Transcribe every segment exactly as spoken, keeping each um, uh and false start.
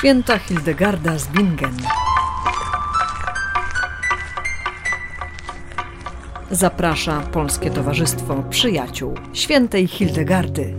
Święta Hildegarda z Bingen. Zaprasza Polskie Towarzystwo Przyjaciół Świętej Hildegardy.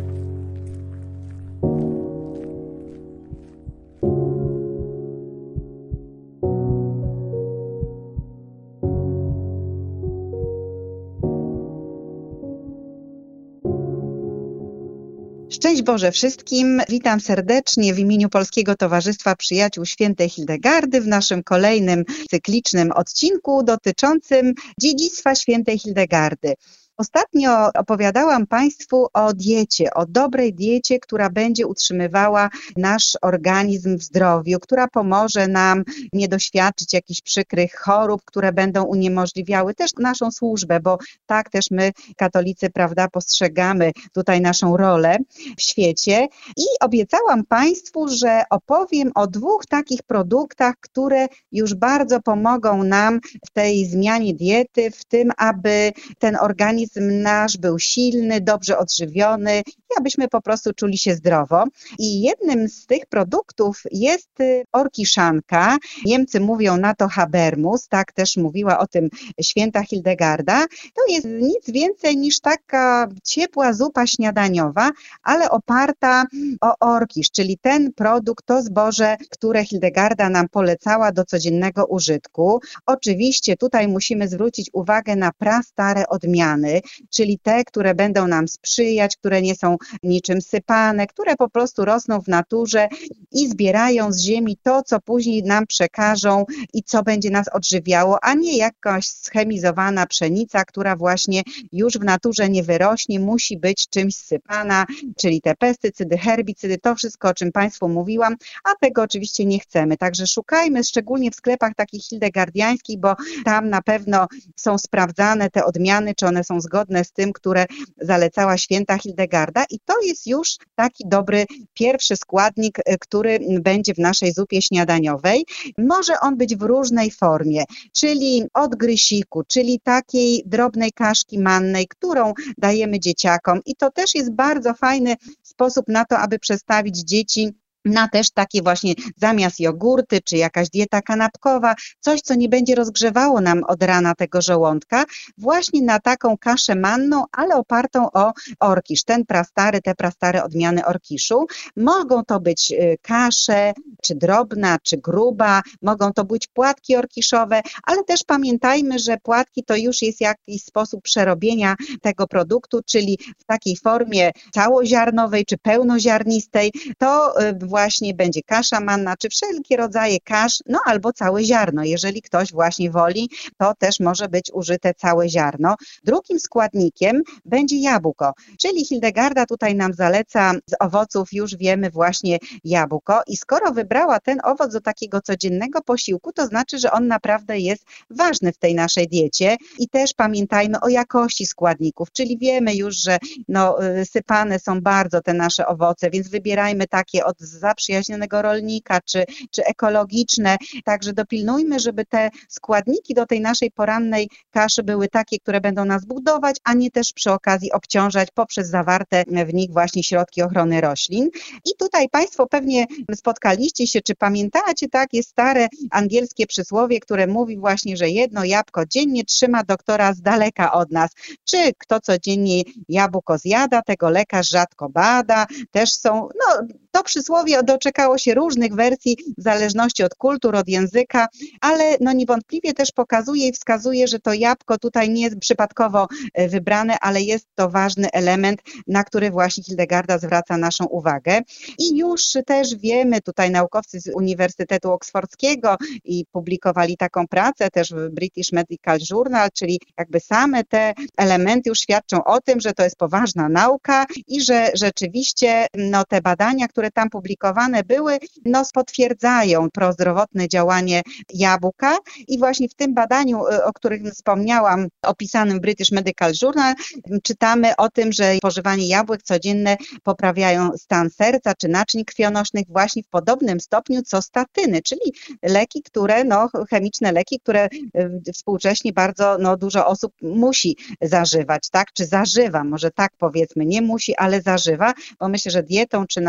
Szczęść Boże wszystkim. Witam serdecznie w imieniu Polskiego Towarzystwa Przyjaciół Świętej Hildegardy w naszym kolejnym cyklicznym odcinku dotyczącym dziedzictwa Świętej Hildegardy. Ostatnio opowiadałam Państwu o diecie, o dobrej diecie, która będzie utrzymywała nasz organizm w zdrowiu, która pomoże nam nie doświadczyć jakichś przykrych chorób, które będą uniemożliwiały też naszą służbę, bo tak też my, katolicy, prawda, postrzegamy tutaj naszą rolę w świecie. I obiecałam Państwu, że opowiem o dwóch takich produktach, które już bardzo pomogą nam w tej zmianie diety, w tym, aby ten organizm nasz był silny, dobrze odżywiony i abyśmy po prostu czuli się zdrowo. I jednym z tych produktów jest orkiszanka. Niemcy mówią na to Habermus, tak też mówiła o tym święta Hildegarda. To jest nic więcej niż taka ciepła zupa śniadaniowa, ale oparta o orkisz, czyli ten produkt, to zboże, które Hildegarda nam polecała do codziennego użytku. Oczywiście tutaj musimy zwrócić uwagę na prastare odmiany, czyli te, które będą nam sprzyjać, które nie są niczym sypane, które po prostu rosną w naturze i zbierają z ziemi to, co później nam przekażą i co będzie nas odżywiało, a nie jakaś schemizowana pszenica, która właśnie już w naturze nie wyrośnie, musi być czymś sypana, czyli te pestycydy, herbicydy, to wszystko, o czym Państwu mówiłam, a tego oczywiście nie chcemy. Także szukajmy, szczególnie w sklepach takich hildegardiańskich, bo tam na pewno są sprawdzane te odmiany, czy one są zgodne z tym, które zalecała święta Hildegarda, i to jest już taki dobry pierwszy składnik, który będzie w naszej zupie śniadaniowej. Może on być w różnej formie, czyli od grysiku, czyli takiej drobnej kaszki mannej, którą dajemy dzieciakom, i to też jest bardzo fajny sposób na to, aby przestawić dzieci na też takie właśnie zamiast jogurty, czy jakaś dieta kanapkowa, coś, co nie będzie rozgrzewało nam od rana tego żołądka, właśnie na taką kaszę manną, ale opartą o orkisz, ten prastary, te prastare odmiany orkiszu. Mogą to być kasze, czy drobna, czy gruba, mogą to być płatki orkiszowe, ale też pamiętajmy, że płatki to już jest jakiś sposób przerobienia tego produktu, czyli w takiej formie całoziarnowej, czy pełnoziarnistej, to właśnie będzie kasza manna, czy wszelkie rodzaje kasz, no albo całe ziarno. Jeżeli ktoś właśnie woli, to też może być użyte całe ziarno. Drugim składnikiem będzie jabłko, czyli Hildegarda tutaj nam zaleca z owoców, już wiemy, właśnie jabłko, i skoro wybrała ten owoc do takiego codziennego posiłku, to znaczy, że on naprawdę jest ważny w tej naszej diecie. I też pamiętajmy o jakości składników, czyli wiemy już, że no, sypane są bardzo te nasze owoce, więc wybierajmy takie od zaprzyjaźnionego rolnika, czy, czy ekologiczne. Także dopilnujmy, żeby te składniki do tej naszej porannej kaszy były takie, które będą nas budować, a nie też przy okazji obciążać poprzez zawarte w nich właśnie środki ochrony roślin. I tutaj Państwo pewnie spotkaliście się, czy pamiętacie, tak, jest stare angielskie przysłowie, które mówi właśnie, że jedno jabłko dziennie trzyma doktora z daleka od nas. Czy kto codziennie jabłko zjada, tego lekarz rzadko bada. Też są, no to przysłowie doczekało się różnych wersji w zależności od kultur, od języka, ale no niewątpliwie też pokazuje i wskazuje, że to jabłko tutaj nie jest przypadkowo wybrane, ale jest to ważny element, na który właśnie Hildegarda zwraca naszą uwagę. I już też wiemy, tutaj naukowcy z Uniwersytetu Oksfordzkiego i publikowali taką pracę też w British Medical Journal, czyli jakby same te elementy już świadczą o tym, że to jest poważna nauka i że rzeczywiście no, te badania, które tam publikowane były, no potwierdzają prozdrowotne działanie jabłka. I właśnie w tym badaniu, o którym wspomniałam, opisanym w British Medical Journal, czytamy o tym, że spożywanie jabłek codzienne poprawiają stan serca czy naczyń krwionośnych właśnie w podobnym stopniu co statyny, czyli leki, które, no chemiczne leki, które współcześnie bardzo no, dużo osób musi zażywać, tak? Czy zażywa, może tak powiedzmy, nie musi, ale zażywa, bo myślę, że dietą czy naszym stylem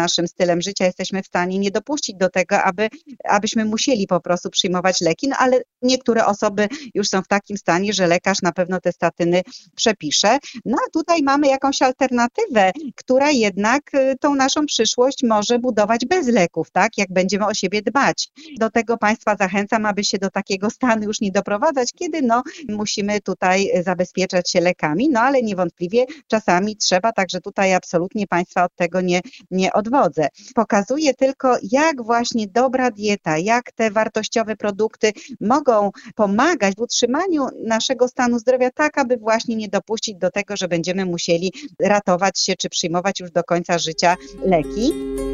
stylem życia jesteśmy w stanie nie dopuścić do tego, aby, abyśmy musieli po prostu przyjmować leki, no ale niektóre osoby już są w takim stanie, że lekarz na pewno te statyny przepisze. No a tutaj mamy jakąś alternatywę, która jednak tą naszą przyszłość może budować bez leków, tak? Jak będziemy o siebie dbać. Do tego Państwa zachęcam, aby się do takiego stanu już nie doprowadzać, kiedy no, musimy tutaj zabezpieczać się lekami, no ale niewątpliwie czasami trzeba, także tutaj absolutnie Państwa od tego nie, nie odwodzę. Pokazuję tylko, jak właśnie dobra dieta, jak te wartościowe produkty mogą pomagać w utrzymaniu naszego stanu zdrowia, tak aby właśnie nie dopuścić do tego, że będziemy musieli ratować się czy przyjmować już do końca życia leki.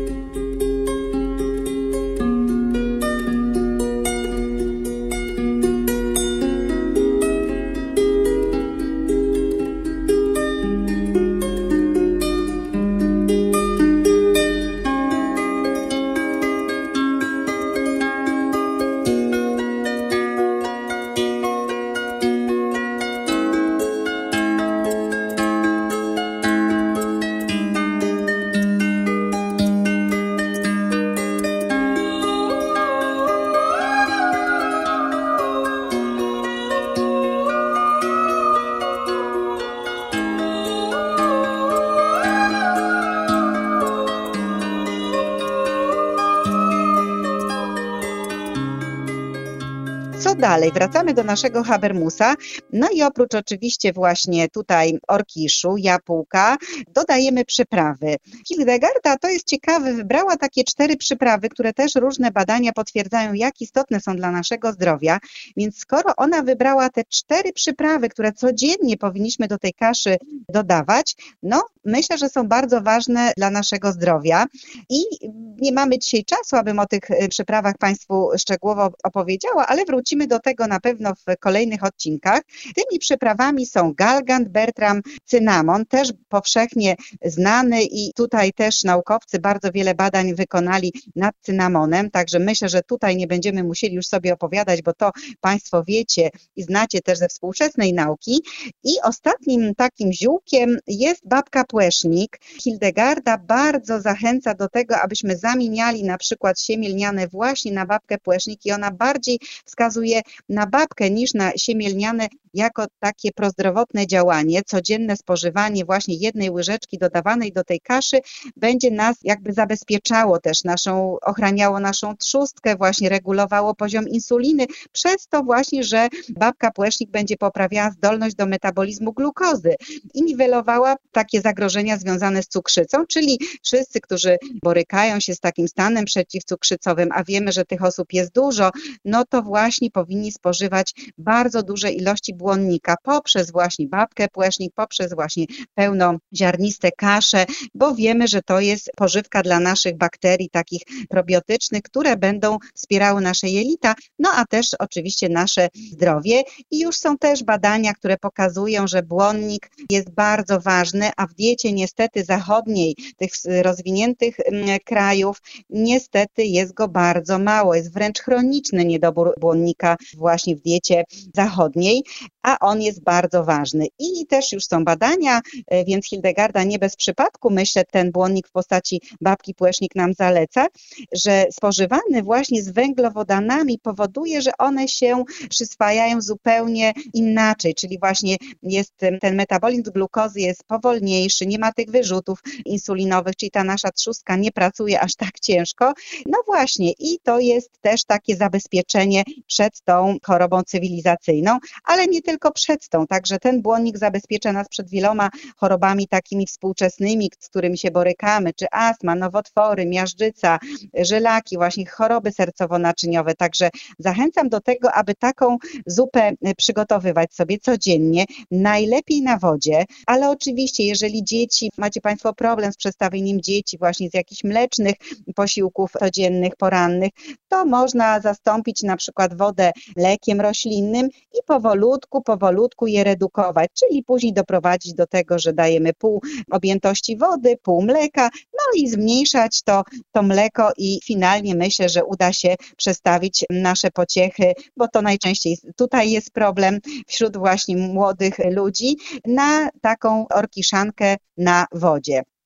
Co dalej? Wracamy do naszego habermusa. No i oprócz oczywiście właśnie tutaj orkiszu, jabłka, dodajemy przyprawy. Hildegarda, to jest ciekawe, wybrała takie cztery przyprawy, które też różne badania potwierdzają, jak istotne są dla naszego zdrowia. Więc skoro ona wybrała te cztery przyprawy, które codziennie powinniśmy do tej kaszy dodawać, no myślę, że są bardzo ważne dla naszego zdrowia. I nie mamy dzisiaj czasu, abym o tych przyprawach Państwu szczegółowo opowiedziała, ale wrócimy do tego na pewno w kolejnych odcinkach. Tymi przyprawami są galgant, bertram, cynamon, też powszechnie znany i tutaj też naukowcy bardzo wiele badań wykonali nad cynamonem, także myślę, że tutaj nie będziemy musieli już sobie opowiadać, bo to Państwo wiecie i znacie też ze współczesnej nauki. I ostatnim takim ziółkiem jest babka płesznik. Hildegarda bardzo zachęca do tego, abyśmy zamieniali na przykład siemię lniane właśnie na babkę płesznik i ona bardziej wskazuje na babkę niż na siemię lniane jako takie prozdrowotne działanie. Codzienne spożywanie właśnie jednej łyżeczki dodawanej do tej kaszy będzie nas jakby zabezpieczało też, naszą, ochraniało naszą trzustkę, właśnie regulowało poziom insuliny, przez to właśnie, że babka płesznik będzie poprawiała zdolność do metabolizmu glukozy i niwelowała takie zagrożenia związane z cukrzycą, czyli wszyscy, którzy borykają się z takim stanem przeciwcukrzycowym, a wiemy, że tych osób jest dużo, no to właśnie powinni spożywać bardzo duże ilości błonnika poprzez właśnie babkę płesznik, poprzez właśnie pełnoziarniste kasze, bo wiemy, że to jest pożywka dla naszych bakterii takich probiotycznych, które będą wspierały nasze jelita, no a też oczywiście nasze zdrowie. I już są też badania, które pokazują, że błonnik jest bardzo ważny, a w diecie niestety zachodniej, tych rozwiniętych krajów, niestety jest go bardzo mało. Jest wręcz chroniczny niedobór błonnika właśnie w diecie zachodniej, a on jest bardzo ważny. I też już są badania, więc Hildegarda nie bez przypadku, myślę, ten błonnik w postaci babki płesznik nam zaleca, że spożywany właśnie z węglowodanami powoduje, że one się przyswajają zupełnie inaczej, czyli właśnie jest ten metabolizm glukozy jest powolniejszy, nie ma tych wyrzutów insulinowych, czyli ta nasza trzustka nie pracuje aż tak ciężko. No właśnie i to jest też takie zabezpieczenie przed tą chorobą cywilizacyjną, ale nie tylko przed tą, także ten błonnik zabezpiecza nas przed wieloma chorobami takimi współczesnymi, z którymi się borykamy, czy astma, nowotwory, miażdżyca, żylaki, właśnie choroby sercowo-naczyniowe, także zachęcam do tego, aby taką zupę przygotowywać sobie codziennie, najlepiej na wodzie, ale oczywiście jeżeli dzieci, macie Państwo problem z przestawieniem dzieci właśnie z jakichś mlecznych posiłków codziennych, porannych, to można zastąpić na przykład wodę mlekiem roślinnym i powolutku, powolutku je redukować, czyli później doprowadzić do tego, że dajemy pół objętości wody, pół mleka, no i zmniejszać to, to mleko i finalnie myślę, że uda się przestawić nasze pociechy, bo to najczęściej tutaj jest problem wśród właśnie młodych ludzi, na taką orkiszankę na wodzie.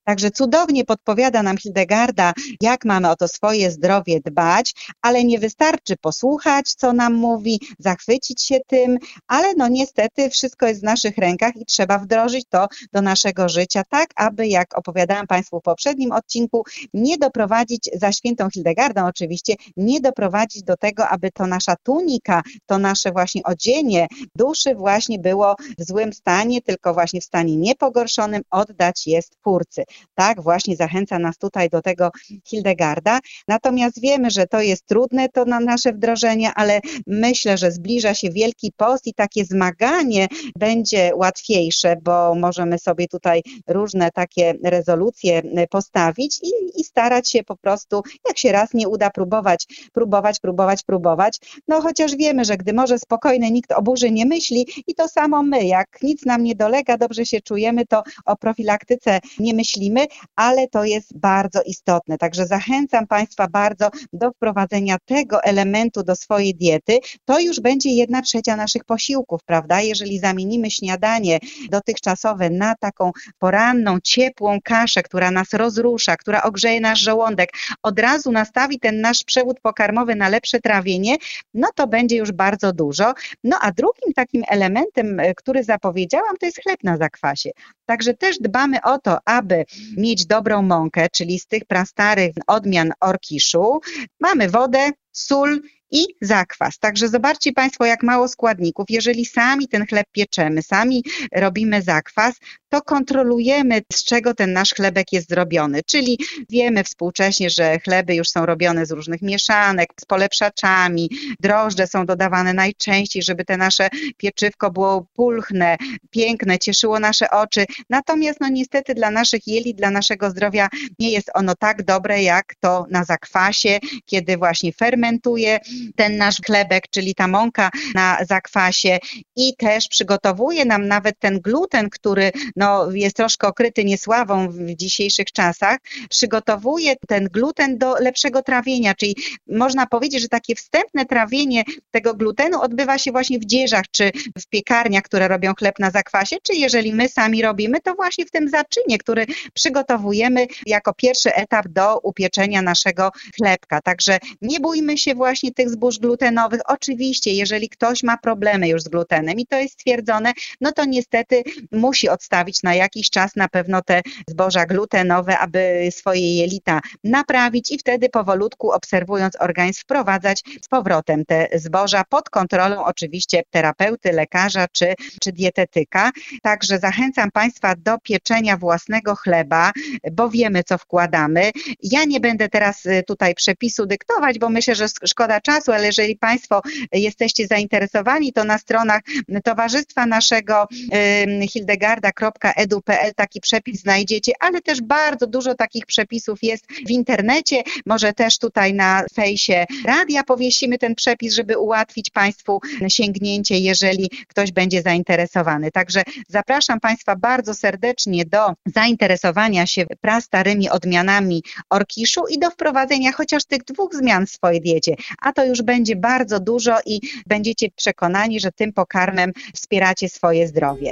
Także cudownie podpowiada nam Hildegarda, jak mamy o to swoje zdrowie dbać, ale nie wystarczy posłuchać, co nam mówi, zachwycić się tym, ale no niestety wszystko jest w naszych rękach i trzeba wdrożyć to do naszego życia, tak aby, jak opowiadałam Państwu w poprzednim odcinku, nie doprowadzić, za świętą Hildegardą oczywiście, nie doprowadzić do tego, aby to nasza tunika, to nasze właśnie odzienie duszy właśnie było w złym stanie, tylko właśnie w stanie niepogorszonym, oddać je Stwórcy. Tak, właśnie zachęca nas tutaj do tego Hildegarda. Natomiast wiemy, że to jest trudne, to na nasze wdrożenie, ale myślę, że zbliża się Wielki Post i takie zmaganie będzie łatwiejsze, bo możemy sobie tutaj różne takie rezolucje postawić i, i starać się po prostu, jak się raz nie uda, próbować, próbować, próbować, próbować. No chociaż wiemy, że gdy morze spokojne, nikt o burzy nie myśli i to samo my, jak nic nam nie dolega, dobrze się czujemy, to o profilaktyce nie myślimy, ale to jest bardzo istotne. Także zachęcam Państwa bardzo do wprowadzenia tego elementu do swojej diety. To już będzie jedna trzecia naszych posiłków, prawda? Jeżeli zamienimy śniadanie dotychczasowe na taką poranną, ciepłą kaszę, która nas rozrusza, która ogrzeje nasz żołądek, od razu nastawi ten nasz przewód pokarmowy na lepsze trawienie, no to będzie już bardzo dużo. No a drugim takim elementem, który zapowiedziałam, to jest chleb na zakwasie. Także też dbamy o to, aby mieć dobrą mąkę, czyli z tych prastarych odmian orkiszu. Mamy wodę, sól i zakwas. Także zobaczcie Państwo, jak mało składników. Jeżeli sami ten chleb pieczemy, sami robimy zakwas, to kontrolujemy, z czego ten nasz chlebek jest zrobiony. Czyli wiemy współcześnie, że chleby już są robione z różnych mieszanek, z polepszaczami, drożdże są dodawane najczęściej, żeby te nasze pieczywko było pulchne, piękne, cieszyło nasze oczy. Natomiast no niestety dla naszych jelit, dla naszego zdrowia nie jest ono tak dobre, jak to na zakwasie, kiedy właśnie fermentuje ten nasz chlebek, czyli ta mąka na zakwasie i też przygotowuje nam nawet ten gluten, który no, jest troszkę okryty niesławą w dzisiejszych czasach, przygotowuje ten gluten do lepszego trawienia, czyli można powiedzieć, że takie wstępne trawienie tego glutenu odbywa się właśnie w dzieżach, czy w piekarniach, które robią chleb na zakwasie, czy jeżeli my sami robimy, to właśnie w tym zaczynie, który przygotowujemy jako pierwszy etap do upieczenia naszego chlebka. Także nie bójmy się właśnie tych zbóż glutenowych. Oczywiście, jeżeli ktoś ma problemy już z glutenem i to jest stwierdzone, no to niestety musi odstawić na jakiś czas na pewno te zboża glutenowe, aby swoje jelita naprawić i wtedy powolutku, obserwując organizm, wprowadzać z powrotem te zboża pod kontrolą oczywiście terapeuty, lekarza czy, czy dietetyka. Także zachęcam Państwa do pieczenia własnego chleba, bo wiemy, co wkładamy. Ja nie będę teraz tutaj przepisu dyktować, bo myślę, że szkoda czasu, ale jeżeli Państwo jesteście zainteresowani, to na stronach towarzystwa naszego hildegarda kropka edu kropka pe el taki przepis znajdziecie, ale też bardzo dużo takich przepisów jest w internecie. Może też tutaj na fejsie radia powiesimy ten przepis, żeby ułatwić Państwu sięgnięcie, jeżeli ktoś będzie zainteresowany. Także zapraszam Państwa bardzo serdecznie do zainteresowania się prastarymi odmianami orkiszu i do wprowadzenia chociaż tych dwóch zmian w swojej diecie, a to już będzie bardzo dużo i będziecie przekonani, że tym pokarmem wspieracie swoje zdrowie.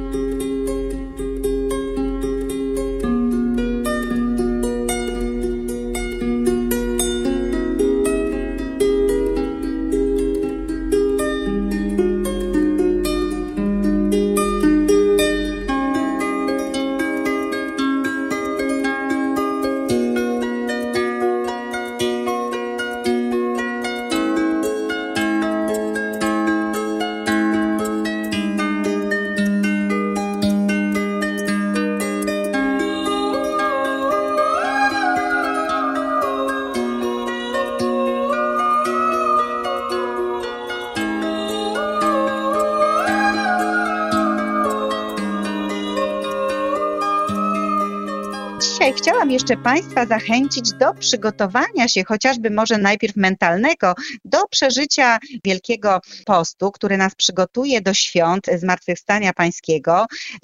Dzisiaj chciałam jeszcze Państwa zachęcić do przygotowania się, chociażby może najpierw mentalnego, do przeżycia Wielkiego Postu, który nas przygotuje do świąt Zmartwychwstania Pańskiego i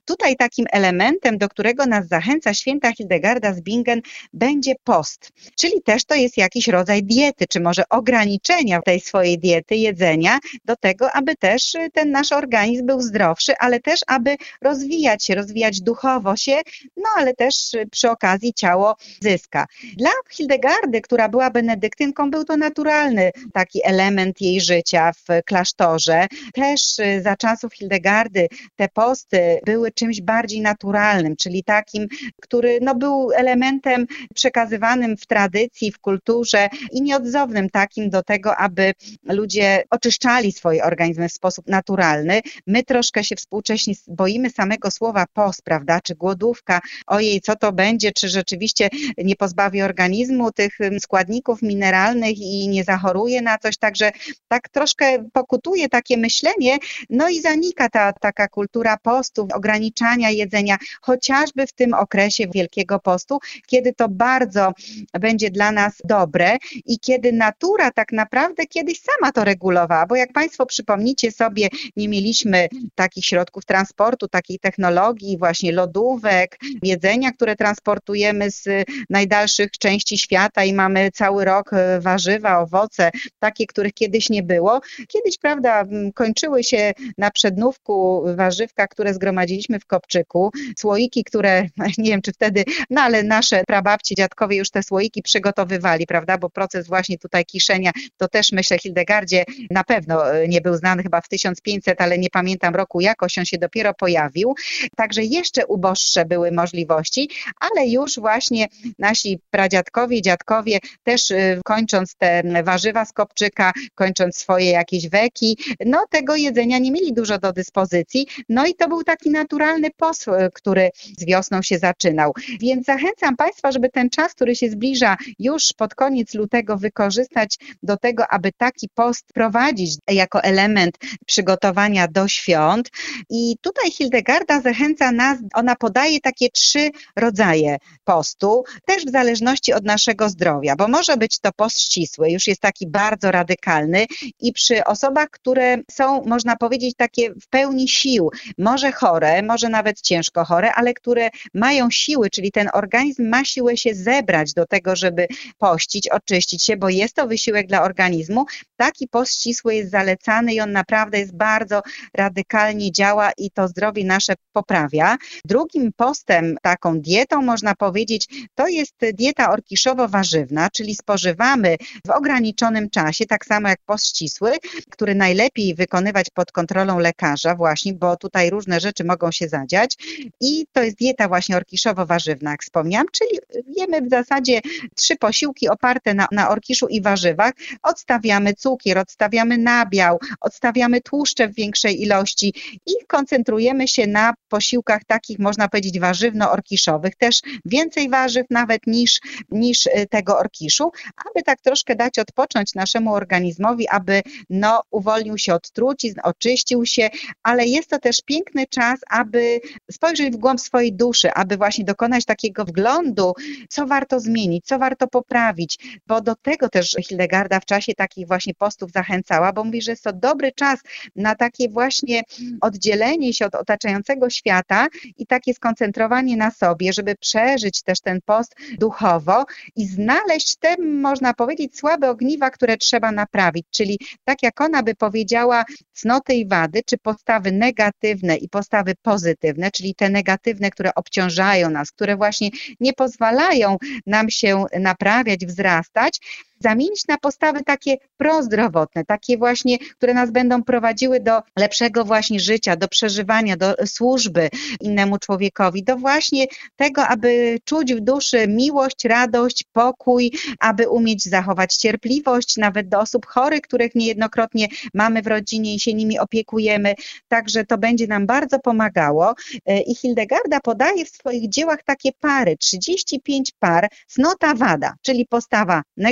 tutaj takim elementem, do którego nas zachęca święta Hildegarda z Bingen, będzie post, czyli też to jest jakiś rodzaj diety, czy może ograniczenia tej swojej diety, jedzenia, do tego, aby też ten nasz organizm był zdrowszy, ale też aby rozwijać się, rozwijać duchowo się, no ale też przy okazji ciało zyska. Dla Hildegardy, która była benedyktynką, był to naturalny taki element jej życia w klasztorze. Też za czasów Hildegardy te posty były czymś bardziej naturalnym, czyli takim, który no, był elementem przekazywanym w tradycji, w kulturze i nieodzownym takim do tego, aby ludzie oczyszczali swoje organizmy w sposób naturalny. My troszkę się współcześnie boimy samego słowa post, prawda, czy głodówka, ojej, co to będzie, czy rzeczywiście nie pozbawi organizmu tych składników mineralnych i nie zachoruje na coś, także tak troszkę pokutuje takie myślenie, no i zanika ta taka kultura postu, ograniczania jedzenia, chociażby w tym okresie Wielkiego Postu, kiedy to bardzo będzie dla nas dobre i kiedy natura tak naprawdę kiedyś sama to regulowała, bo jak Państwo przypomnicie sobie, nie mieliśmy takich środków transportu, takiej technologii, właśnie lodówek, jedzenia, które transportujemy z najdalszych części świata i mamy cały rok warzywa, owoce, takie, których kiedyś nie było. Kiedyś, prawda, kończyły się na przednówku warzywka, które zgromadziliśmy w kopczyku, słoiki, które, nie wiem czy wtedy, no ale nasze prababci, dziadkowie już te słoiki przygotowywali, prawda, bo proces właśnie tutaj kiszenia, to też myślę Hildegardzie na pewno nie był znany, chyba w tysiąc pięćset, ale nie pamiętam roku jakoś, on się dopiero pojawił, także jeszcze uboższe były możliwości, ale już właśnie nasi pradziadkowie, dziadkowie też kończąc te warzywa z kopczyka, kończąc swoje jakieś weki, no tego jedzenia nie mieli dużo do dyspozycji, no i to był taki naturalny post, który z wiosną się zaczynał. Więc zachęcam Państwa, żeby ten czas, który się zbliża już pod koniec lutego wykorzystać do tego, aby taki post prowadzić jako element przygotowania do świąt. I tutaj Hildegarda zachęca nas, ona podaje takie trzy rodzaje postu, też w zależności od naszego zdrowia, bo może być to post ścisły, już jest taki bardzo radykalny i przy osobach, które są, można powiedzieć, takie w pełni sił, może chore, może nawet ciężko chore, ale które mają siły, czyli ten organizm ma siłę się zebrać do tego, żeby pościć, oczyścić się, bo jest to wysiłek dla organizmu. Taki post ścisły jest zalecany i on naprawdę jest bardzo radykalnie działa i to zdrowie nasze poprawia. Drugim postem, taką dietą można powiedzieć, to jest dieta orkiszowo-warzywna, czyli spożywamy w ograniczonym czasie, tak samo jak post ścisły, który najlepiej wykonywać pod kontrolą lekarza właśnie, bo tutaj różne rzeczy mogą się zadziać i to jest dieta właśnie orkiszowo-warzywna, jak wspomniałam, czyli jemy w zasadzie trzy posiłki oparte na, na orkiszu i warzywach, odstawiamy cukier, odstawiamy nabiał, odstawiamy tłuszcze w większej ilości i koncentrujemy się na posiłkach takich, można powiedzieć, warzywno-orkiszowych, też więcej warzyw nawet niż, niż tego orkiszu, aby tak troszkę dać odpocząć naszemu organizmowi, aby no, uwolnił się od trucizn, oczyścił się, ale jest to też piękny czas, aby spojrzeć w głąb swojej duszy, aby właśnie dokonać takiego wglądu, co warto zmienić, co warto poprawić, bo do tego też Hildegarda w czasie takich właśnie postów zachęcała, bo mówi, że jest to dobry czas na takie właśnie oddzielenie się od otaczającego świata i takie skoncentrowanie na sobie, żeby przeżyć też ten post duchowo i znaleźć te, można powiedzieć, słabe ogniwa, które trzeba naprawić, czyli tak jak ona by powiedziała, cnoty i wady, czy postawy negatywne i postawy pozytywne, czyli te negatywne, które obciążają nas, które właśnie nie pozwalają nam się naprawiać, wzrastać, zamienić na postawy takie prozdrowotne, takie właśnie, które nas będą prowadziły do lepszego właśnie życia, do przeżywania, do służby innemu człowiekowi, do właśnie tego, aby czuć w duszy miłość, radość, pokój, aby umieć zachować cierpliwość, nawet do osób chorych, których niejednokrotnie mamy w rodzinie i się nimi opiekujemy, także to będzie nam bardzo pomagało i Hildegarda podaje w swoich dziełach takie pary, trzydzieści pięć par, cnota wada, czyli postawa negatywna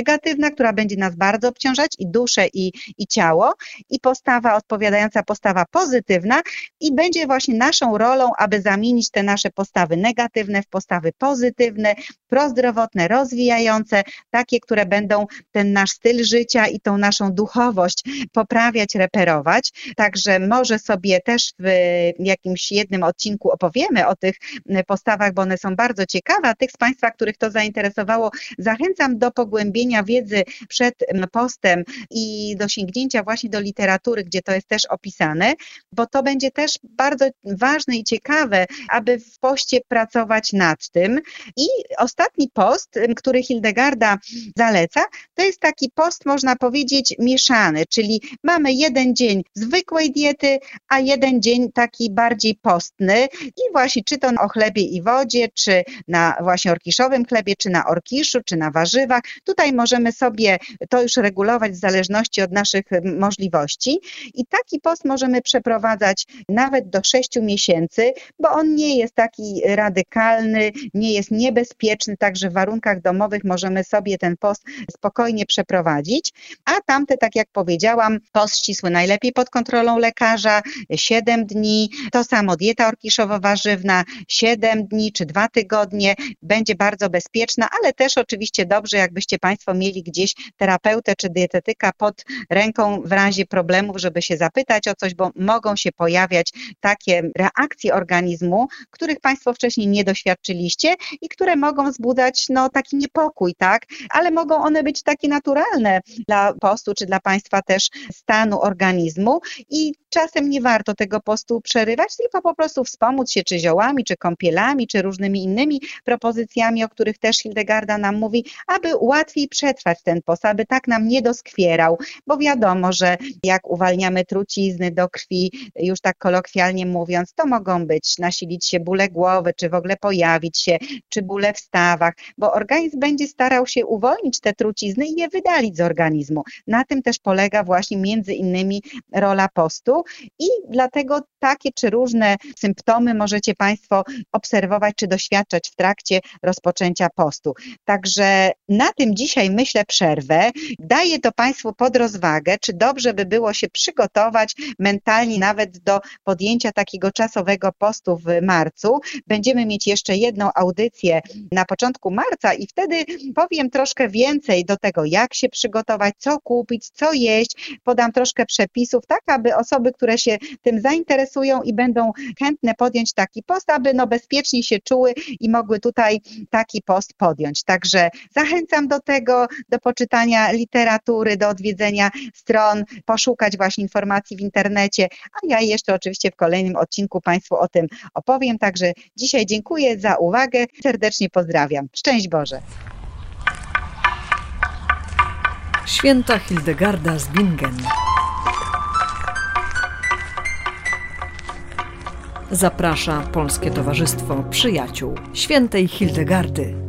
negatywna, która będzie nas bardzo obciążać i duszę, i, i ciało, i postawa odpowiadająca, postawa pozytywna i będzie właśnie naszą rolą, aby zamienić te nasze postawy negatywne w postawy pozytywne, prozdrowotne, rozwijające, takie, które będą ten nasz styl życia i tą naszą duchowość poprawiać, reperować. Także może sobie też w jakimś jednym odcinku opowiemy o tych postawach, bo one są bardzo ciekawe. A tych z Państwa, których to zainteresowało, zachęcam do pogłębienia wiedzy przed postem i do sięgnięcia właśnie do literatury, gdzie to jest też opisane, bo to będzie też bardzo ważne i ciekawe, aby w poście pracować nad tym. I ostatni post, który Hildegarda zaleca, to jest taki post, można powiedzieć, mieszany, czyli mamy jeden dzień zwykłej diety, a jeden dzień taki bardziej postny i właśnie czy to o chlebie i wodzie, czy na właśnie orkiszowym chlebie, czy na orkiszu, czy na warzywach. Tutaj możemy sobie to już regulować w zależności od naszych możliwości i taki post możemy przeprowadzać nawet do sześciu miesięcy, bo on nie jest taki radykalny, nie jest niebezpieczny, także w warunkach domowych możemy sobie ten post spokojnie przeprowadzić, a tamte, tak jak powiedziałam, post ścisły najlepiej pod kontrolą lekarza, siedem dni, to samo dieta orkiszowo-warzywna, siedem dni czy dwa tygodnie, będzie bardzo bezpieczna, ale też oczywiście dobrze, jakbyście Państwo mieli gdzieś terapeutę czy dietetyka pod ręką w razie problemów, żeby się zapytać o coś, bo mogą się pojawiać takie reakcje organizmu, których Państwo wcześniej nie doświadczyliście i które mogą wzbudzać no, taki niepokój, tak? Ale mogą one być takie naturalne dla postu, czy dla Państwa też stanu organizmu i czasem nie warto tego postu przerywać, tylko po prostu wspomóc się czy ziołami, czy kąpielami, czy różnymi innymi propozycjami, o których też Hildegarda nam mówi, aby łatwiej przetrwać ten post, aby tak nam nie doskwierał, bo wiadomo, że jak uwalniamy trucizny do krwi, już tak kolokwialnie mówiąc, to mogą być, nasilić się bóle głowy, czy w ogóle pojawić się, czy bóle w stawach, bo organizm będzie starał się uwolnić te trucizny i je wydalić z organizmu. Na tym też polega właśnie między innymi rola postu i dlatego takie czy różne symptomy możecie Państwo obserwować czy doświadczać w trakcie rozpoczęcia postu. Także na tym dzisiaj myślę przerwę. Daję to Państwu pod rozwagę, czy dobrze by było się przygotować mentalnie nawet do podjęcia takiego czasowego postu w marcu. Będziemy mieć jeszcze jedną audycję na początku marca i wtedy powiem troszkę więcej do tego, jak się przygotować, co kupić, co jeść. Podam troszkę przepisów, tak aby osoby, które się tym zainteresują i będą chętne podjąć taki post, aby no bezpiecznie się czuły i mogły tutaj taki post podjąć. Także zachęcam do tego, do poczytania literatury, do odwiedzenia stron, poszukać właśnie informacji w internecie, a ja jeszcze oczywiście w kolejnym odcinku Państwu o tym opowiem. Także dzisiaj dziękuję za uwagę, serdecznie pozdrawiam. Szczęść Boże! Święta Hildegarda z Bingen. Zaprasza Polskie Towarzystwo Przyjaciół Świętej Hildegardy.